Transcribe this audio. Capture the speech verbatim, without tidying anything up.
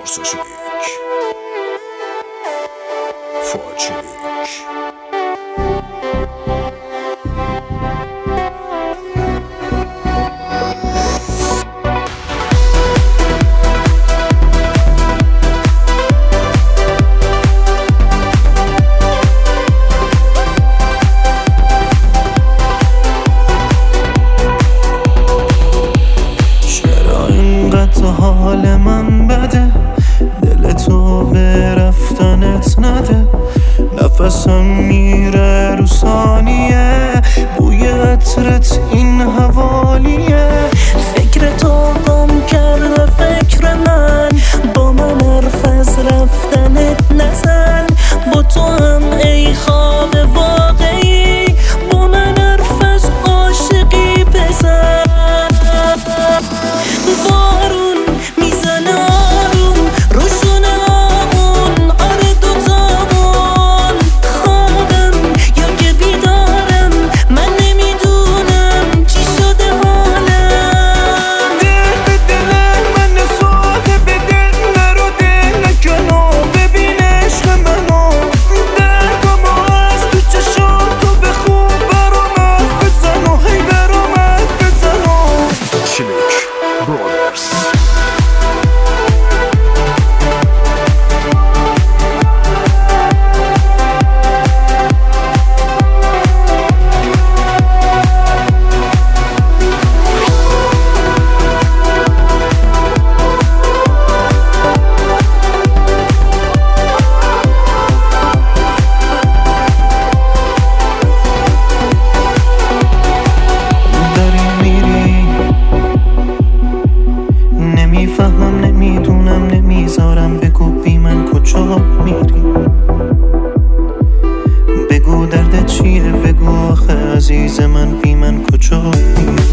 Força Forte تو حال من بده، دل تو به رفتنت نده. نفسم میره رو ثانیه، بوی عطرت این حوالیه. فکر تو گم کرده فکر من، با من حرف از رفتنت نزن. با تو هم ای خواب واقعی، با من حرف از عاشقی بزن. بارون میزنه آروم روشونه آمون، آره دوتامون. خوابم یا که بیدارم، من نمیدونم چی شده حالم. دل به دل من ساده به دل نرو، دل نکنو ببین عشق منو. درگمو از تو چشم تو بخون، برام حرف بزن و هی برام حرف بزن و Chilic Brothers. نمیفهمم نمیدونم نمیذارم، بگو بی من کجا میری. بگو درد چیه، بگو آخه عزیز من بی من کجا میری.